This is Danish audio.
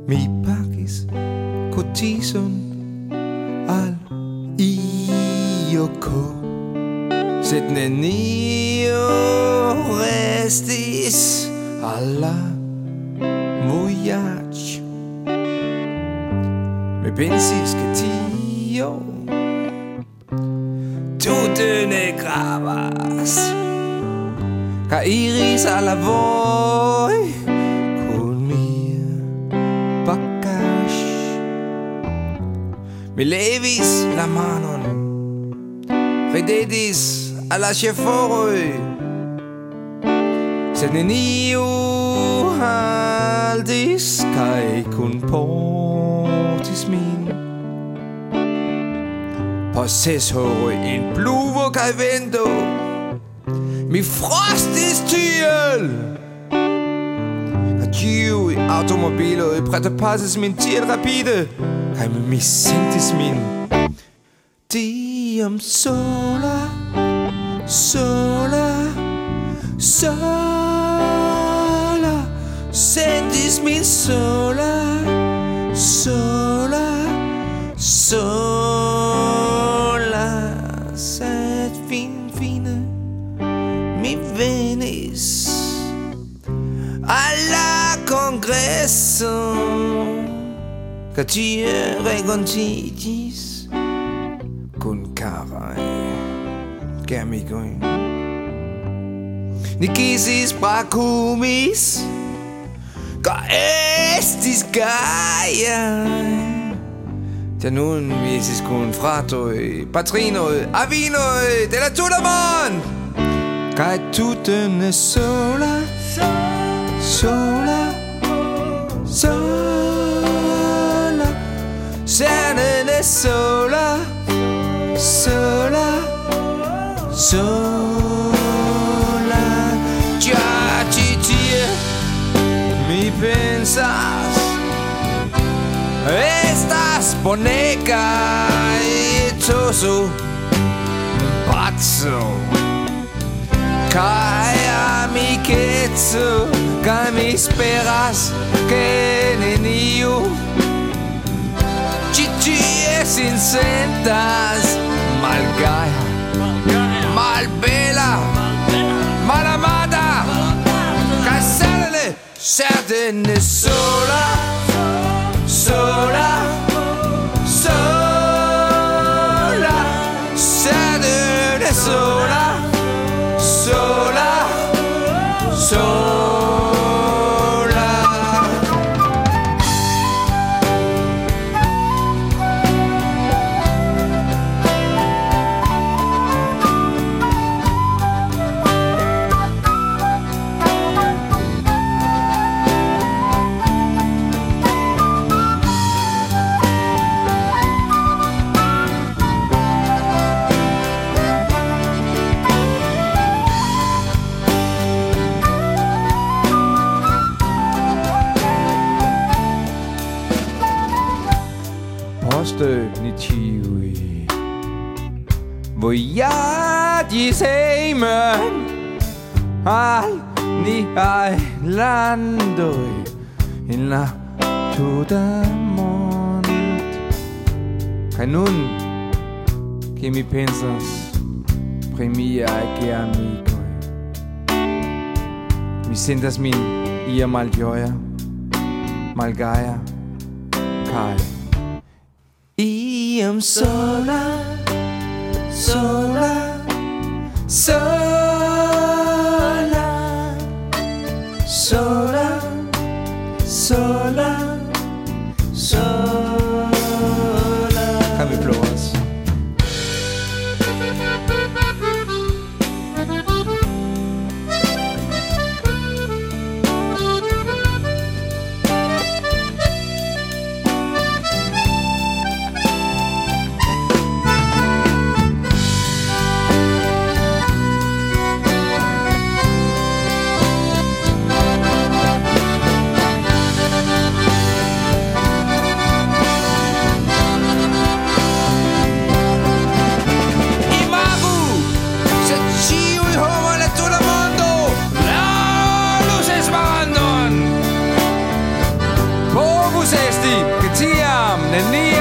mi pacis cotison al ioko sed nenio restis alla voyage me pensis che tio tutte ne gravas ca iris alla voi con mia bagage mi levis la manon ridetis alla cheforoi sed neniu haldis kai kun portis min posses horoi in pluvo kai vento mi frostis tiel adieu i automobilo i prete passes min tiel rapide kai mi sentis min Diem sola, sola, sola sentis min sola, sola, sola sed fine mi venis alla congresso ca tie rencontigis kun carai germigoi Nikisis bracumis ca estis gaia ja nun visis kun fratoi patrinoi avinoi de la tuta mon kai tutte ne sola sola sola serne ne sola sola sola già ci mi pensas estas bonega etoso pazzo kai amicetso kai mi speras che neniu ci sin sentas malgaia malbella malamada casale serdene sola sola sola serdene sola sola sola ni tiui voyagis heimen al ni landoi in la tuta mond kai nun che mi pensas pri mia che amicoi mi sentas min ia malgioia malgaia kai Iem sola, sola, sola, sola, sola, sola. Cami plovas. Onani